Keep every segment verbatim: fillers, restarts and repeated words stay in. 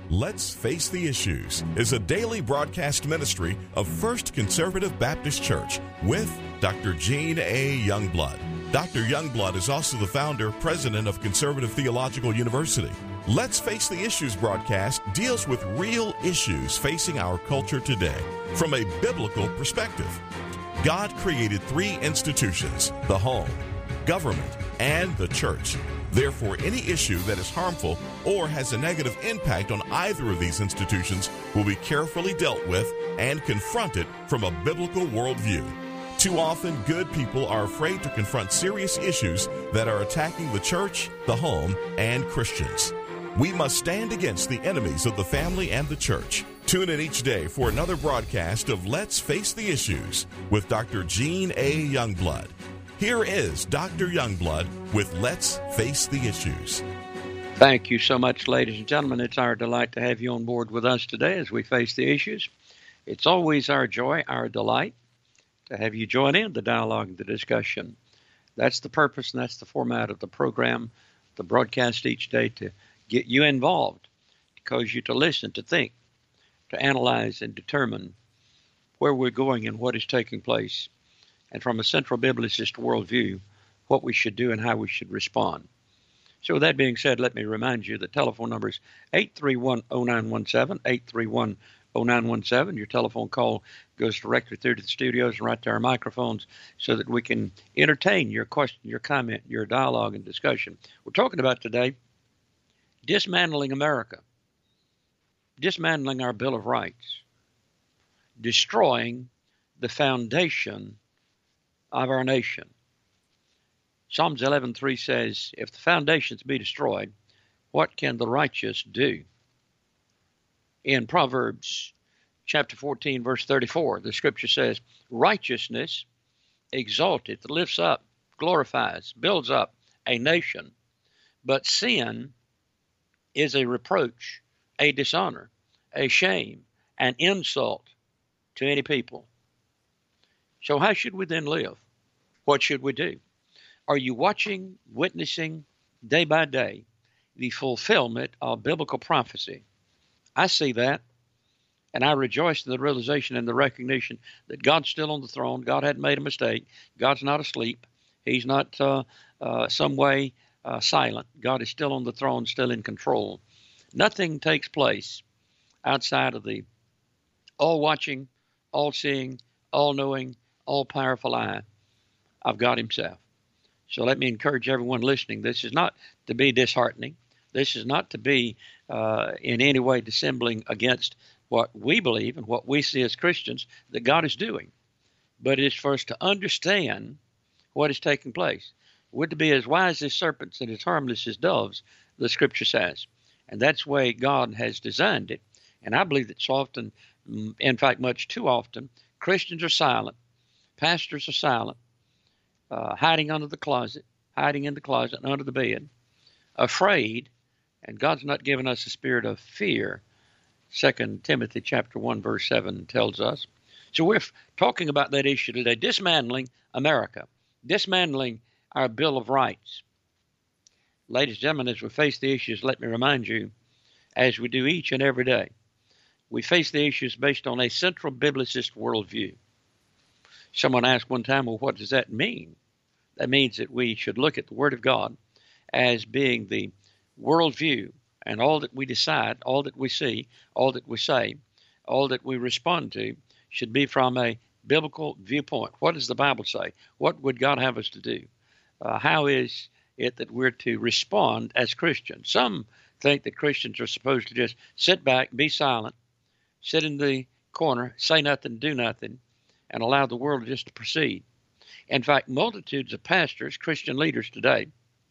Let's Face the Issues is a daily broadcast ministry of First Conservative Baptist Church with Doctor Gene A. Youngblood. Doctor Youngblood is also the founder, president of Conservative Theological University. Let's Face the Issues broadcast deals with real issues facing our culture today from a biblical perspective. God created three institutions: the home, government, and the church. Therefore, any issue that is harmful or has a negative impact on either of these institutions will be carefully dealt with and confronted from a biblical worldview. Too often, good people are afraid to confront serious issues that are attacking the church, the home, and Christians. We must stand against the enemies of the family and the church. Tune in each day for another broadcast of Let's Face the Issues with Doctor Gene A. Youngblood. Here is Doctor Youngblood with Let's Face the Issues. Thank you so much, ladies and gentlemen. It's our delight to have you on board with us today as we face the issues. It's always our joy, our delight to have you join in the dialogue, the discussion. That's the purpose and that's the format of the program, the broadcast each day, to get you involved, to cause you to listen, to think, to analyze and determine where we're going and what is taking place, and from a central biblicist worldview, what we should do and how we should respond. So with that being said, let me remind you the telephone number is eight three one, oh nine one seven, eight three one, oh nine one seven. Your telephone call goes directly through to the studios and right to our microphones so that we can entertain your question, your comment, your dialogue and discussion. We're talking about today dismantling America, dismantling our Bill of Rights, destroying the foundation of our nation. Psalms eleven three says, if the foundations be destroyed, what can the righteous do? In Proverbs chapter fourteen, verse thirty-four, the scripture says, righteousness exalteth, lifts up, glorifies, builds up a nation, but sin is a reproach, a dishonor, a shame, an insult to any people. So how should we then live? What should we do? Are you watching, witnessing day by day the fulfillment of biblical prophecy? I see that, and I rejoice in the realization and the recognition that God's still on the throne. God hadn't made a mistake. God's not asleep. He's not uh, uh, some way uh, silent. God is still on the throne, still in control. Nothing takes place outside of the all-watching, all-seeing, all-knowing, all-powerful eye of God himself. So let me encourage everyone listening. This is not to be disheartening. This is not to be uh, in any way dissembling against what we believe and what we see as Christians that God is doing. But it is for us to understand what is taking place. We're to be as wise as serpents and as harmless as doves, the scripture says. And that's the way God has designed it. And I believe that so often, in fact, much too often, Christians are silent. Pastors are silent, uh, hiding under the closet, hiding in the closet and under the bed, afraid, and God's not given us a spirit of fear. Second Timothy chapter one, verse seven tells us. So we're f- talking about that issue today, dismantling America, dismantling our Bill of Rights. Ladies and gentlemen, as we face the issues, let me remind you, as we do each and every day, we face the issues based on a central biblicist worldview. Someone asked one time, well, what does that mean? That means that we should look at the Word of God as being the worldview, and all that we decide, all that we see, all that we say, all that we respond to should be from a biblical viewpoint. What does the Bible say? What would God have us to do? Uh, how is it that we're to respond as Christians? Some think that Christians are supposed to just sit back, be silent, sit in the corner, say nothing, do nothing, and allow the world just to proceed. In fact, multitudes of pastors, Christian leaders today,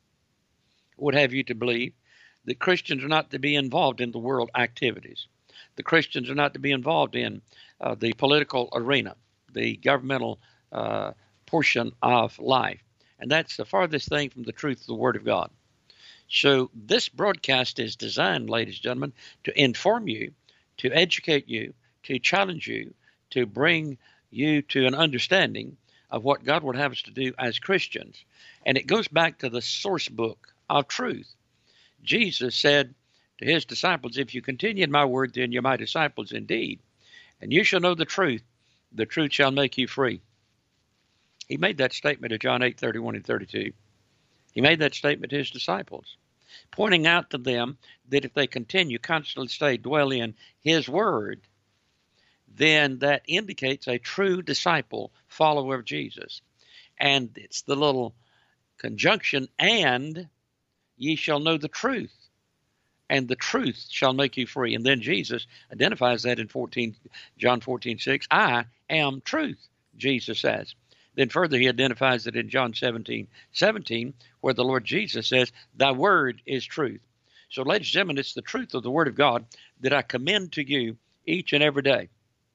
would have you to believe that Christians are not to be involved in the world activities. The Christians are not to be involved in uh, the political arena, the governmental uh, portion of life. And that's the farthest thing from the truth of the Word of God. So this broadcast is designed, ladies and gentlemen, to inform you, to educate you, to challenge you, to bring you to an understanding of what God would have us to do as Christians. And it goes back to the source book of truth. Jesus said, to his disciples, if you continue in my word, then you're my disciples indeed. And you shall know the truth. The truth shall make you free. He made that statement to John eight, thirty-one and thirty-two. He made that statement to his disciples, pointing out to them that if they continue, constantly stay, dwell in his word, then that indicates a true disciple, follower of Jesus. And it's the little conjunction, and ye shall know the truth, and the truth shall make you free. And then Jesus identifies that in fourteen, John fourteen, six. I am truth, Jesus says. Then further, he identifies it in John seventeen, seventeen, where the Lord Jesus says, thy word is truth. So, ladies and gentlemen, it's the truth of the word of God that I commend to you each and every day.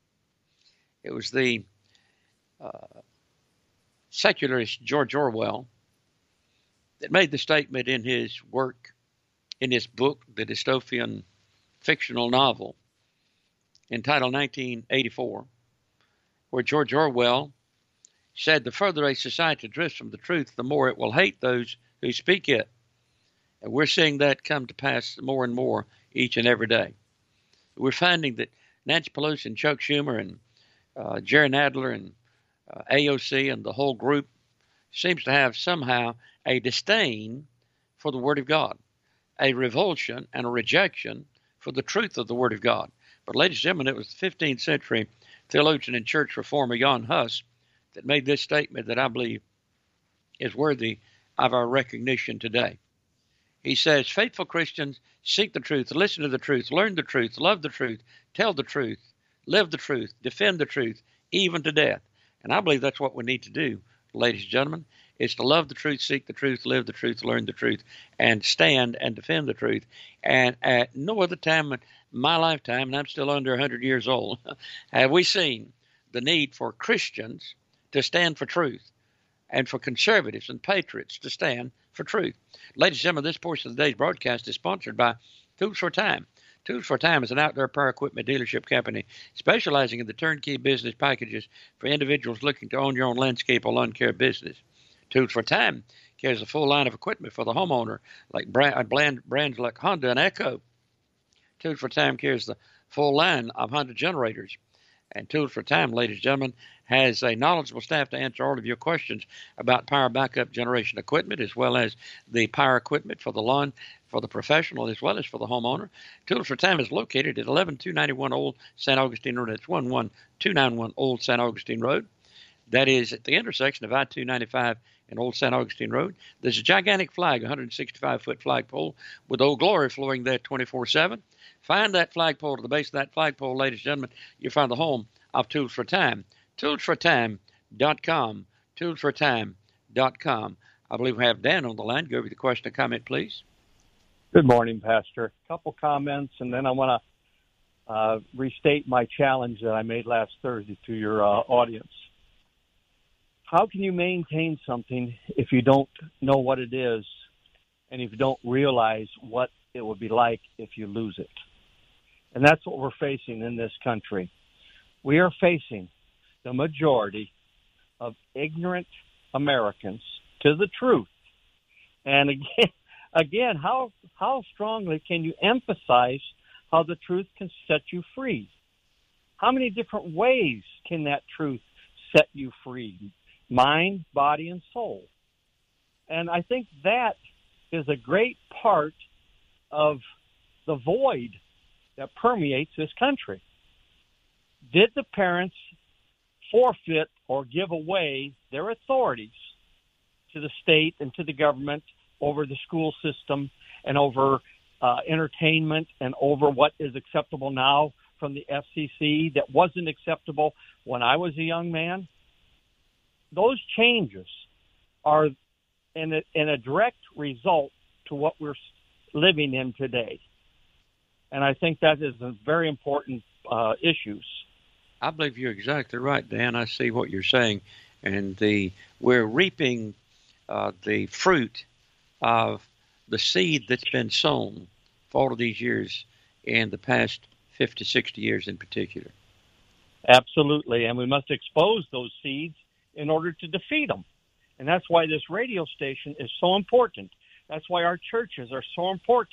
It was the uh, secularist George Orwell that made the statement in his work, in his book, the dystopian fictional novel entitled nineteen eighty-four, where George Orwell said, the further a society drifts from the truth, the more it will hate those who speak it. And we're seeing that come to pass more and more each and every day. We're finding that Nancy Pelosi and Chuck Schumer and uh, Jerry Nadler and uh, A O C and the whole group seems to have somehow a disdain for the Word of God, a revulsion and a rejection for the truth of the Word of God. But ladies and gentlemen, it was the fifteenth century theologian and church reformer Jan Hus that made this statement that I believe is worthy of our recognition today. He says, faithful Christians seek the truth, listen to the truth, learn the truth, love the truth, tell the truth, live the truth, defend the truth, even to death. And I believe that's what we need to do, ladies and gentlemen, is to love the truth, seek the truth, live the truth, learn the truth, and stand and defend the truth. And at no other time in my lifetime, and I'm still under one hundred years old, have we seen the need for Christians to stand for truth, and for conservatives and patriots to stand for truth. Ladies and gentlemen, this portion of today's broadcast is sponsored by Tools for Time. Tools for Time is an outdoor power equipment dealership company specializing in the turnkey business packages for individuals looking to own your own landscape or lawn care business. Tools for Time carries a full line of equipment for the homeowner, like brand, brands like Honda and Echo. Tools for Time carries the full line of Honda generators. And Tools for Time, ladies and gentlemen, has a knowledgeable staff to answer all of your questions about power backup generation equipment, as well as the power equipment for the lawn, for the professional, as well as for the homeowner. Tools for Time is located at eleven two ninety-one Old San Augustine Road. That's one one two nine one Old San Augustine Road. That is at the intersection of I two ninety-five and Old San Augustine Road. There's a gigantic flag, one hundred sixty-five foot flagpole, with Old Glory flowing there twenty-four seven. Find that flagpole. To the base of that flagpole, ladies and gentlemen, you'll find the home of Tools for Time. tools for time dot com. tools for time dot com. I believe we have Dan on the line. Go over the question and comment, please. Good morning, Pastor. A couple comments, and then I want to uh, restate my challenge that I made last Thursday to your uh, audience. How can you maintain something if you don't know what it is and if you don't realize what it would be like if you lose it? And that's what we're facing in this country. We are facing the majority of ignorant Americans to the truth. And again, again, how how strongly can you emphasize how the truth can set you free? How many different ways can that truth set you free? Mind, body, and soul. And I think that is a great part of the void that permeates this country. Did the parents forfeit or give away their authorities to the state and to the government over the school system and over uh, entertainment and over what is acceptable now from the F C C that wasn't acceptable when I was a young man? Those changes are in a, in a direct result to what we're living in today. And I think that is a very important uh, issues. I believe you're exactly right, Dan. I see what you're saying. And the we're reaping uh, the fruit of the seed that's been sown for all of these years in the past fifty, sixty years in particular. Absolutely. And we must expose those seeds in order to defeat them. And that's why this radio station is so important. That's why our churches are so important.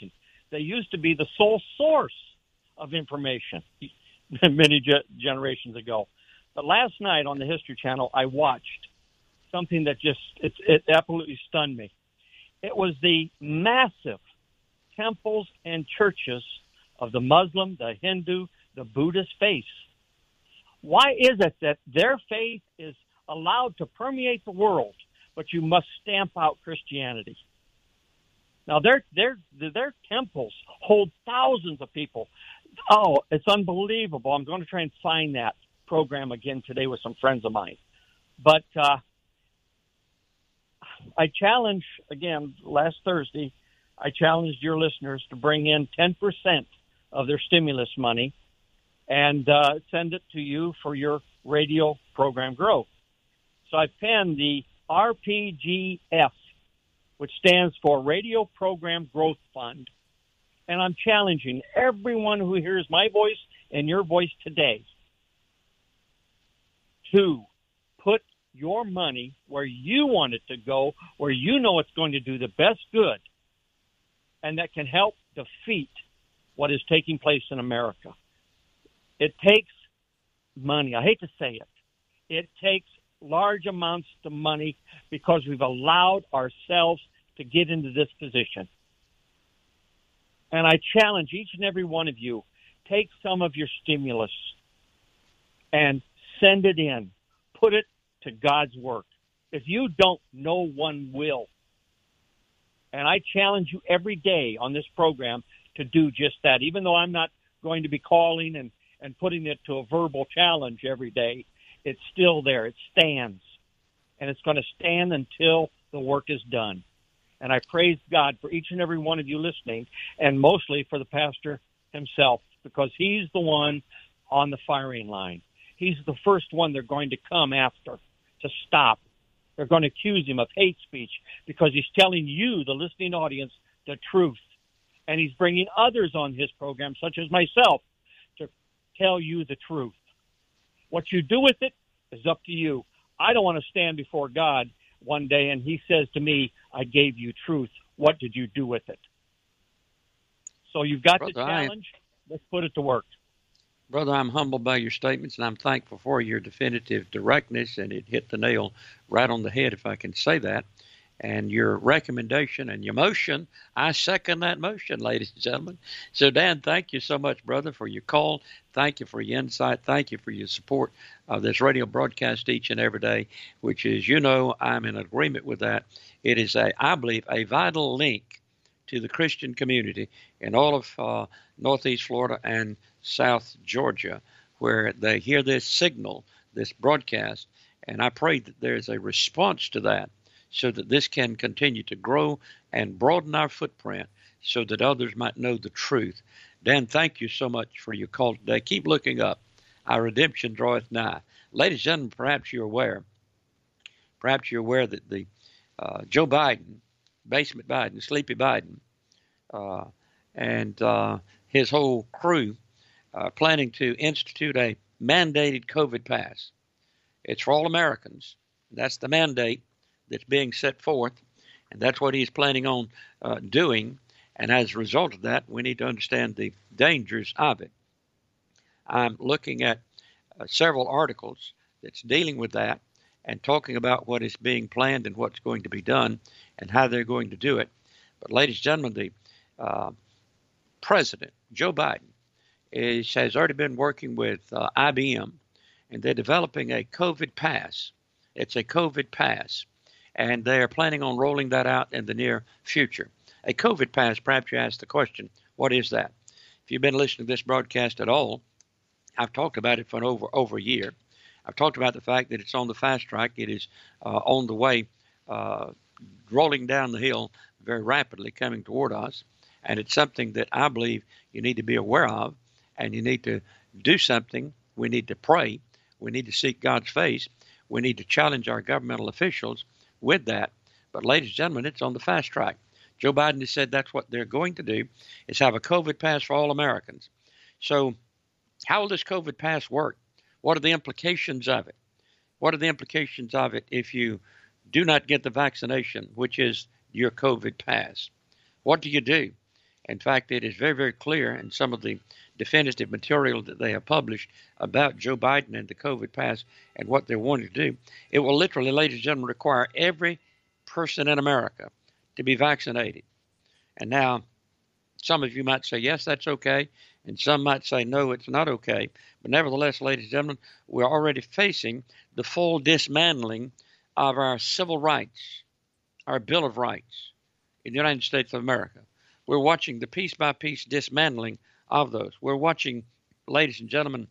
They used to be the sole source of information many ge- generations ago. But last night on the History Channel, I watched something that just, it, it absolutely stunned me. It was the massive temples and churches of the Muslim, the Hindu, the Buddhist faith. Why is it that their faith is allowed to permeate the world, but you must stamp out Christianity? Now, their their their temples hold thousands of people. Oh, it's unbelievable. I'm going to try and find that program again today with some friends of mine. But uh, I challenge, again, last Thursday, I challenged your listeners to bring in ten percent of their stimulus money and uh, send it to you for your radio program growth. So I penned the R P G F, which stands for Radio Program Growth Fund. And I'm challenging everyone who hears my voice and your voice today to put your money where you want it to go, where you know it's going to do the best good, and that can help defeat what is taking place in America. It takes money. I hate to say it. It takes large amounts of money because we've allowed ourselves to get into this position. And I challenge each and every one of you, take some of your stimulus and send it in. Put it to God's work. If you don't, no one will. And I challenge you every day on this program to do just that. Even though I'm not going to be calling and, and putting it to a verbal challenge every day, it's still there. It stands. And it's going to stand until the work is done. And I praise God for each and every one of you listening, and mostly for the pastor himself, because he's the one on the firing line. He's the first one they're going to come after to stop. They're going to accuse him of hate speech because he's telling you, the listening audience, the truth. And he's bringing others on his program, such as myself, to tell you the truth. What you do with it is up to you. I don't want to stand before God one day and he says to me, I gave you truth. What did you do with it? So you've got Brother, the challenge. I, Let's put it to work. Brother, I'm humbled by your statements, and I'm thankful for your definitive directness, and it hit the nail right on the head, if I can say that. And your recommendation and your motion, I second that motion, ladies and gentlemen. So, Dan, thank you so much, brother, for your call. Thank you for your insight. Thank you for your support of this radio broadcast each and every day, which is, you know, I'm in agreement with that. It is, a, I believe, a vital link to the Christian community in all of uh, Northeast Florida and South Georgia, where they hear this signal, this broadcast, and I pray that there's a response to that, so that this can continue to grow and broaden our footprint so that others might know the truth. Dan, thank you so much for your call today. Keep looking up. Our redemption draweth nigh. Ladies and gentlemen, perhaps you're aware, perhaps you're aware that the uh, Joe Biden, Basement Biden, Sleepy Biden, uh, and uh, his whole crew are planning to institute a mandated COVID pass. It's for all Americans. That's the mandate that's being set forth, and that's what he's planning on uh, doing. And as a result of that, we need to understand the dangers of it. I'm looking at uh, several articles that's dealing with that and talking about what is being planned and what's going to be done and how they're going to do it. But ladies and gentlemen, the uh, President, Joe Biden, is, has already been working with uh, I B M, and they're developing a COVID pass. It's a COVID pass. And they are planning on rolling that out in the near future. A COVID pass, perhaps you ask the question, what is that? If you've been listening to this broadcast at all, I've talked about it for over, over a year. I've talked about the fact that it's on the fast track. It is uh, on the way, uh, rolling down the hill very rapidly, coming toward us. And it's something that I believe you need to be aware of, and you need to do something. We need to pray. We need to seek God's face. We need to challenge our governmental officials with that. But ladies and gentlemen, it's on the fast track. Joe Biden has said that's what they're going to do, is have a COVID pass for all Americans. So how will this COVID pass work? What are the implications of it? What are the implications of it if you do not get the vaccination, which is your COVID pass? What do you do? In fact, it is very, very clear in some of the definitive material that they have published about Joe Biden and the COVID pass and what they're wanting to do. It will literally, ladies and gentlemen, require every person in America to be vaccinated. And now, some of you might say, yes, that's okay. And some might say, no, it's not okay. But nevertheless, ladies and gentlemen, we're already facing the full dismantling of our civil rights, our Bill of Rights in the United States of America. We're watching the piece-by-piece dismantling of those. We're watching, ladies and gentlemen,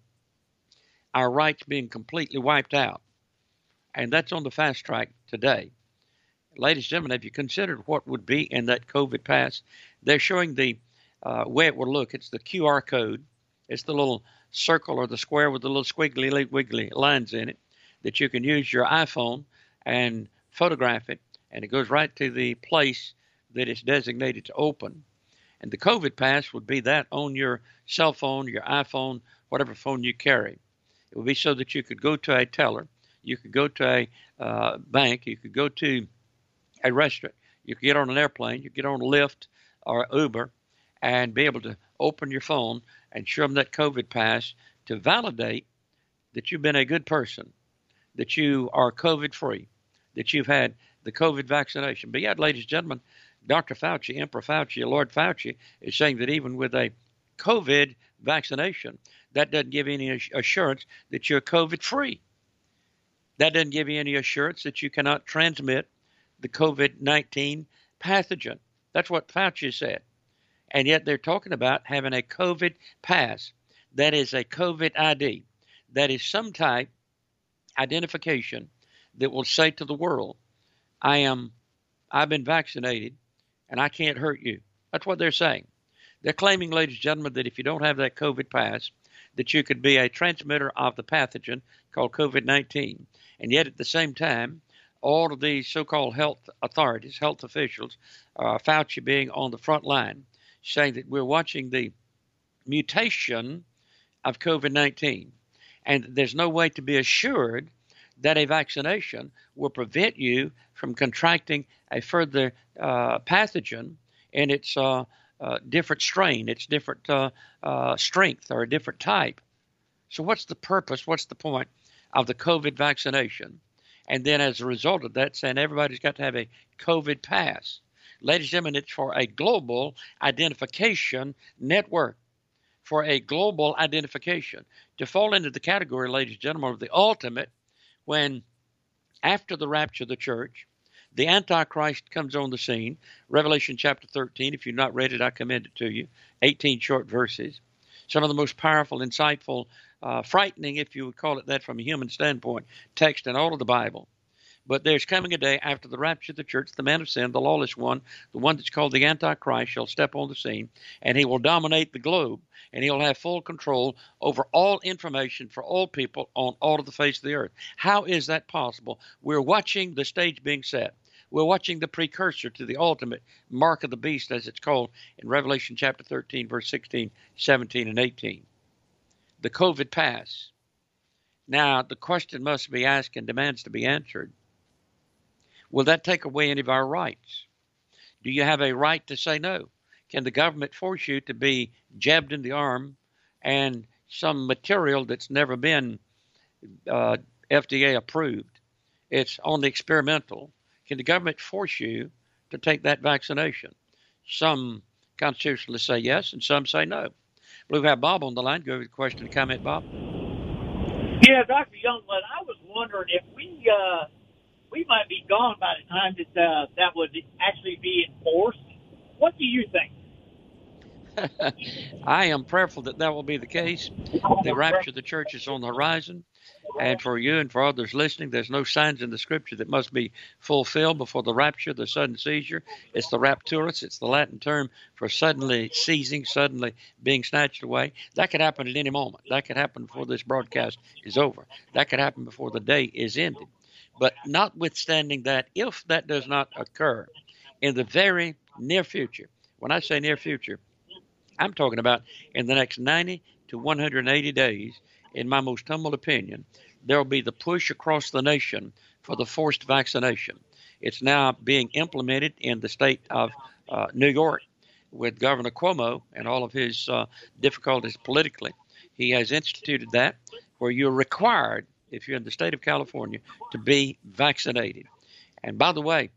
our rights being completely wiped out. And that's on the fast track today. Ladies and gentlemen, have you considered what would be in that COVID pass? They're showing the uh, way it would look. It's the Q R code. It's the little circle or the square with the little squiggly wiggly lines in it that you can use your iPhone and photograph it, and it goes right to the place that it's designated to open. And the COVID pass would be that on your cell phone, your iPhone, whatever phone you carry. It would be so that you could go to a teller, you could go to a uh, bank, you could go to a restaurant, you could get on an airplane, you could get on Lyft or Uber and be able to open your phone and show them that COVID pass to validate that you've been a good person, that you are COVID free, that you've had the COVID vaccination. But yet, ladies and gentlemen, Doctor Fauci, Emperor Fauci, Lord Fauci is saying that even with a COVID vaccination, that doesn't give you any assurance that you're COVID free. That doesn't give you any assurance that you cannot transmit the COVID nineteen pathogen. That's what Fauci said. And yet they're talking about having a COVID pass. That is a COVID I D. That is some type identification that will say to the world, I am, I've been vaccinated and I can't hurt you. That's what they're saying. They're claiming, ladies and gentlemen, that if you don't have that COVID pass, that you could be a transmitter of the pathogen called COVID nineteen. And yet at the same time, all of these so-called health authorities, health officials, uh, Fauci being on the front line, saying that we're watching the mutation of COVID nineteen. And there's no way to be assured that a vaccination will prevent you from contracting a further uh, pathogen in its uh, uh, different strain, its different uh, uh, strength, or a different type. So what's the purpose, what's the point of the COVID vaccination? And then as a result of that, saying everybody's got to have a COVID pass. Ladies and gentlemen, it's for a global identification network, for a global identification. To fall into the category, ladies and gentlemen, of the ultimate, when after the rapture of the church, the Antichrist comes on the scene. Revelation chapter thirteen, if you've not read it, I commend it to you. eighteen short verses. Some of the most powerful, insightful, uh, frightening, if you would call it that from a human standpoint, text in all of the Bible. But there's coming a day after the rapture of the church, the man of sin, the lawless one, the one that's called the Antichrist, shall step on the scene, and he will dominate the globe, and he'll have full control over all information for all people on all of the face of the earth. How is that possible? We're watching the stage being set. We're watching the precursor to the ultimate mark of the beast, as it's called in Revelation chapter thirteen, verse sixteen, seventeen, and eighteen. The COVID pass. Now, the question must be asked and demands to be answered. Will that take away any of our rights? Do you have a right to say no? Can the government force you to be jabbed in the arm and some material that's never been uh, F D A approved? It's only experimental. Can the government force you to take that vaccination? Some constitutionalists say yes, and some say no. We have Bob on the line. Go with the question and comment, Bob. Yeah, Doctor Youngblood, I was wondering if we uh, we might be gone by the time that uh, that would actually be enforced. What do you think? I am prayerful that that will be the case. The rapture of the church is on the horizon. And for you and for others listening, there's no signs in the scripture that must be fulfilled before the rapture, the sudden seizure. It's the rapturus. It's the Latin term for suddenly seizing, suddenly being snatched away. That could happen at any moment. That could happen before this broadcast is over. That could happen before the day is ended. But notwithstanding that, if that does not occur in the very near future, when I say near future, I'm talking about in the next ninety to one hundred eighty days, in my most humble opinion, there will be the push across the nation for the forced vaccination. It's now being implemented in the state of uh, New York, with Governor Cuomo and all of his uh, difficulties politically. He has instituted that where you're required, if you're in the state of California, to be vaccinated. And by the way,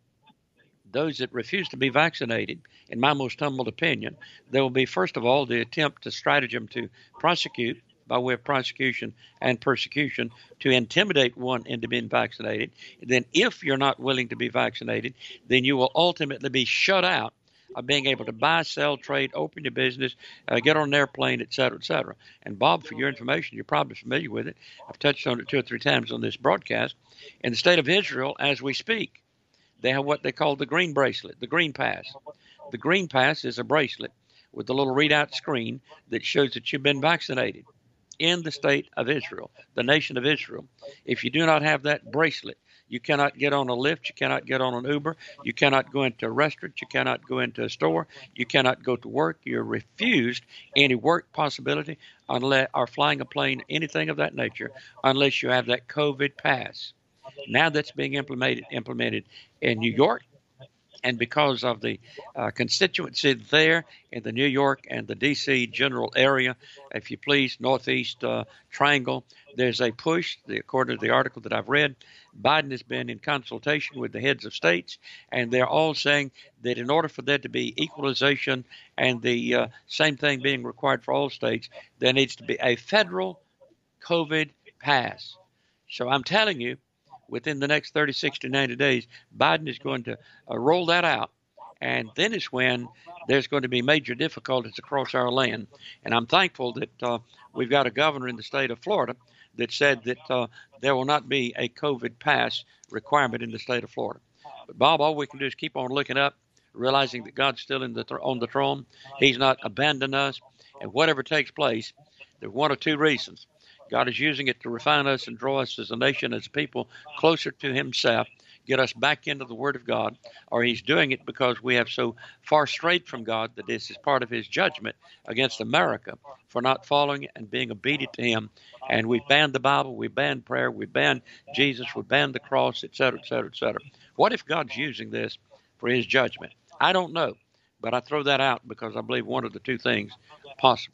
those that refuse to be vaccinated, in my most humble opinion, there will be, first of all, the attempt to stratagem to prosecute by way of prosecution and persecution to intimidate one into being vaccinated. Then if you're not willing to be vaccinated, then you will ultimately be shut out of being able to buy, sell, trade, open your business, uh, get on an airplane, et cetera, et cetera. And Bob, for your information, you're probably familiar with it. I've touched on it two or three times on this broadcast. In the state of Israel, as we speak, they have what they call the green bracelet, the green pass. The green pass is a bracelet with a little readout screen that shows that you've been vaccinated in the state of Israel, the nation of Israel. If you do not have that bracelet, you cannot get on a Lyft, you cannot get on an Uber, you cannot go into a restaurant, you cannot go into a store, you cannot go to work. You're refused any work possibility unless, or flying a plane, anything of that nature, unless you have that COVID pass. Now that's being implemented implemented in New York, and because of the uh, constituency there in the New York and the D C general area, if you please, Northeast uh, Triangle, there's a push, according to the article that I've read. Biden has been in consultation with the heads of states, and they're all saying that in order for there to be equalization and the uh, same thing being required for all states, there needs to be a federal COVID pass. So I'm telling you, within the next thirty, sixty, ninety days, Biden is going to uh, roll that out. And then is when there's going to be major difficulties across our land. And I'm thankful that uh, we've got a governor in the state of Florida that said that uh, there will not be a COVID pass requirement in the state of Florida. But Bob, all we can do is keep on looking up, realizing that God's still in the th- on the throne. He's not abandoned us. And whatever takes place, there's one or two reasons. God is using it to refine us and draw us as a nation, as a people, closer to himself, get us back into the Word of God, or he's doing it because we have so far strayed from God that this is part of his judgment against America for not following and being obedient to him. And we banned the Bible, we banned prayer, we banned Jesus, we banned the cross, et cetera, et cetera, et cetera. What if God's using this for his judgment? I don't know, but I throw that out because I believe one of the two things possible.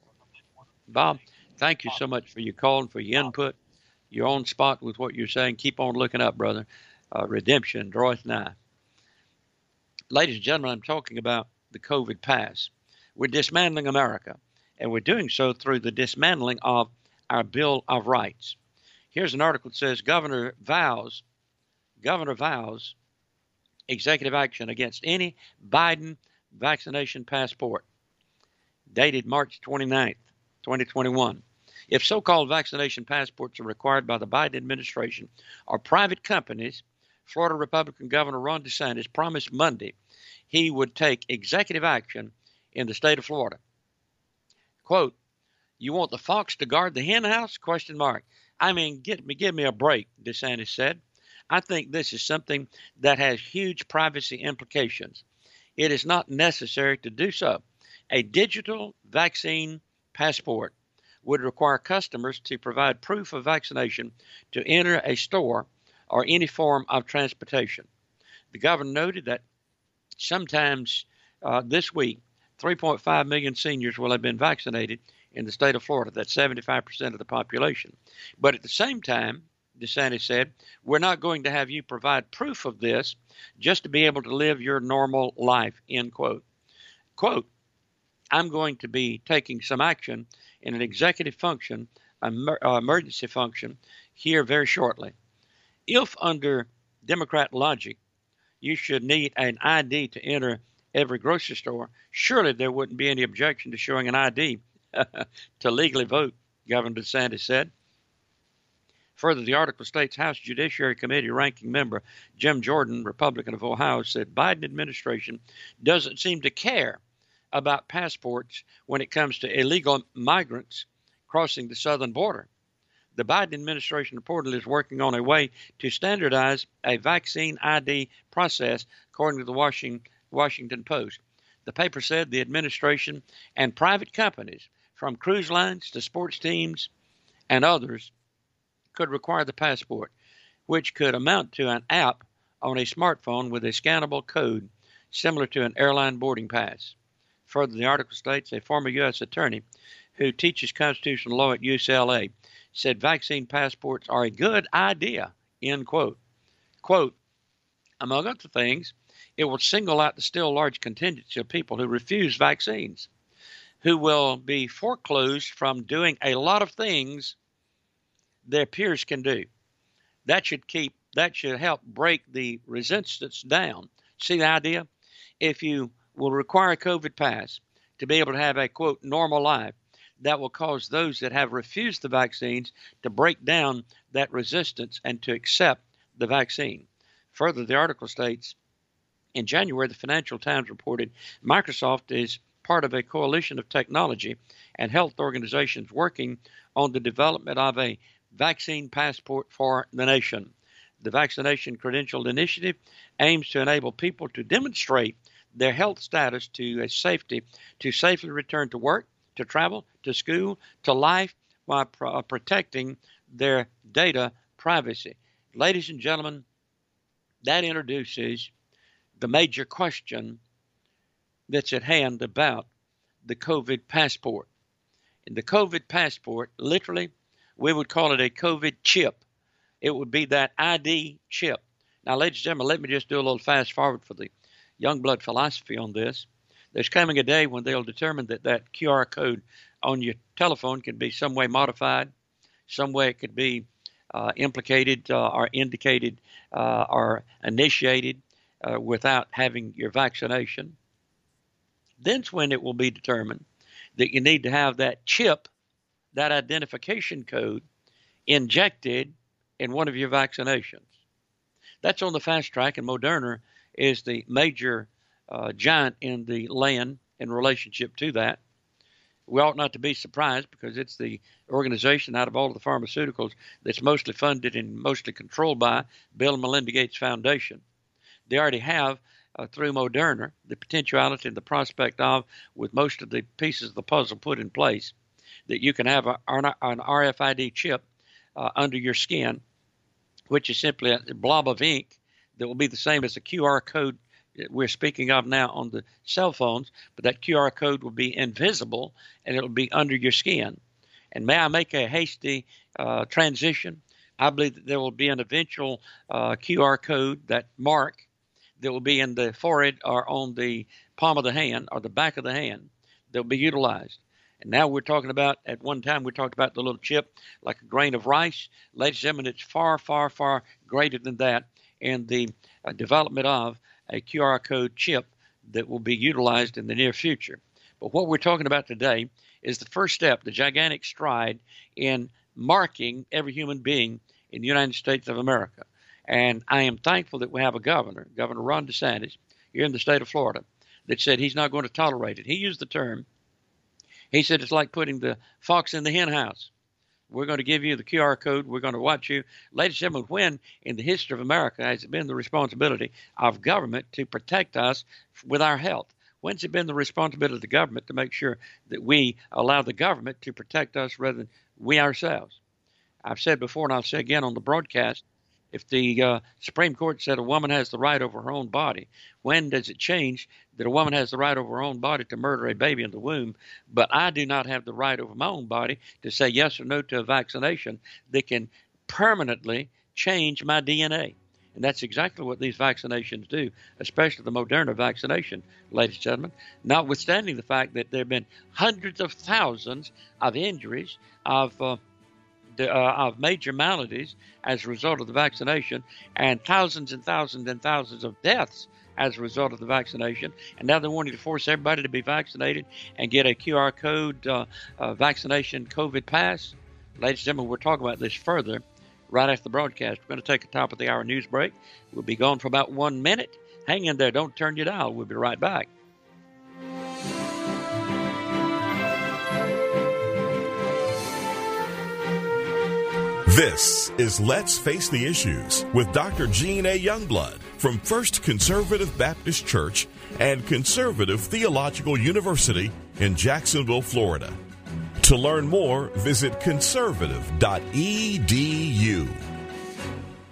Bob, thank you so much for your call and for your input. You're on spot with what you're saying. Keep on looking up, brother. Uh, redemption draweth nigh. Ladies and gentlemen, I'm talking about the COVID pass. We're dismantling America, and we're doing so through the dismantling of our Bill of Rights. Here's an article that says Governor vows, Governor vows executive action against any Biden vaccination passport, dated March twenty-ninth, twenty twenty-one. If so-called vaccination passports are required by the Biden administration or private companies, Florida Republican Governor Ron DeSantis promised Monday he would take executive action in the state of Florida. Quote, "You want the fox to guard the hen house? Question mark. I mean, get me, give me a break," DeSantis said. "I think this is something that has huge privacy implications. It is not necessary to do so. A digital vaccine passport would require customers to provide proof of vaccination to enter a store or any form of transportation." The governor noted that sometimes uh, this week, three point five million seniors will have been vaccinated in the state of Florida. That's seventy-five percent of the population. But at the same time, DeSantis said, "We're not going to have you provide proof of this just to be able to live your normal life," end quote. Quote, "I'm going to be taking some action in an executive function, an uh, emergency function, here very shortly. If under Democrat logic, you should need an I D to enter every grocery store, surely there wouldn't be any objection to showing an I D to legally vote," Governor DeSantis said. Further, the article states House Judiciary Committee ranking member Jim Jordan, Republican of Ohio, said Biden administration doesn't seem to care about passports when it comes to illegal migrants crossing the southern border. The Biden administration reportedly is working on a way to standardize a vaccine I D process, according to the Washington, Washington Post. The paper said the administration and private companies, from cruise lines to sports teams and others, could require the passport, which could amount to an app on a smartphone with a scannable code similar to an airline boarding pass. Further, the article states a former U S attorney who teaches constitutional law at U C L A said vaccine passports are a good idea, end quote. Quote, among other things, it will single out the still large contingency of people who refuse vaccines, who will be foreclosed from doing a lot of things their peers can do. That should keep, that should help break the resistance down. See the idea? If you will require a COVID pass to be able to have a, quote, normal life, that will cause those that have refused the vaccines to break down that resistance and to accept the vaccine. Further, the article states, in January, the Financial Times reported Microsoft is part of a coalition of technology and health organizations working on the development of a vaccine passport for the nation. The Vaccination Credential Initiative aims to enable people to demonstrate their health status to a safety, to safely return to work, to travel, to school, to life, while pro- protecting their data privacy. Ladies and gentlemen, that introduces the major question that's at hand about the COVID passport. And the COVID passport, literally, we would call it a COVID chip. It would be that I D chip. Now, ladies and gentlemen, let me just do a little fast forward for the Youngblood philosophy on this. There's coming a day when they'll determine that that Q R code on your telephone can be some way modified, some way it could be uh, implicated uh, or indicated uh, or initiated uh, without having your vaccination. Then's when it will be determined that you need to have that chip, that identification code, injected in one of your vaccinations. That's on the fast track, and Moderna is the major uh, giant in the land in relationship to that. We ought not to be surprised because it's the organization out of all of the pharmaceuticals that's mostly funded and mostly controlled by Bill and Melinda Gates Foundation. They already have, uh, through Moderna, the potentiality and the prospect of, with most of the pieces of the puzzle put in place, that you can have a, an R F I D chip uh, under your skin, which is simply a blob of ink that will be the same as the Q R code we're speaking of now on the cell phones, but that Q R code will be invisible and it'll be under your skin. And may I make a hasty uh, transition? I believe that there will be an eventual uh, Q R code, that mark, that will be in the forehead or on the palm of the hand or the back of the hand that will be utilized. And now we're talking about, at one time we talked about the little chip like a grain of rice. Ladies and gentlemen, it's far, far, far greater than that in the uh, development of a Q R code chip that will be utilized in the near future. But what we're talking about today is the first step, the gigantic stride in marking every human being in the United States of America. And I am thankful that we have a governor, Governor Ron DeSantis, here in the state of Florida, that said he's not going to tolerate it. He used the term, he said it's like putting the fox in the hen house. We're going to give you the Q R code. We're going to watch you. Ladies and gentlemen, when in the history of America has it been the responsibility of government to protect us with our health? When's it been the responsibility of the government to make sure that we allow the government to protect us rather than we ourselves? I've said before, and I'll say again on the broadcast, if the uh, Supreme Court said a woman has the right over her own body, when does it change that a woman has the right over her own body to murder a baby in the womb, but I do not have the right over my own body to say yes or no to a vaccination that can permanently change my D N A? And that's exactly what these vaccinations do, especially the Moderna vaccination, ladies and gentlemen, notwithstanding the fact that there have been hundreds of thousands of injuries, of uh, The, uh, of major maladies as a result of the vaccination, and thousands and thousands and thousands of deaths as a result of the vaccination. And now they're wanting to force everybody to be vaccinated and get a Q R code uh, uh, vaccination COVID pass. Ladies and gentlemen, we'll talk about this further right after the broadcast. We're going to take a top of the hour news break. We'll be gone for about one minute. Hang in there. Don't turn your dial. We'll be right back. This is Let's Face the Issues with Doctor Gene A. Youngblood from First Conservative Baptist Church and Conservative Theological University in Jacksonville, Florida. To learn more, visit conservative dot e d u.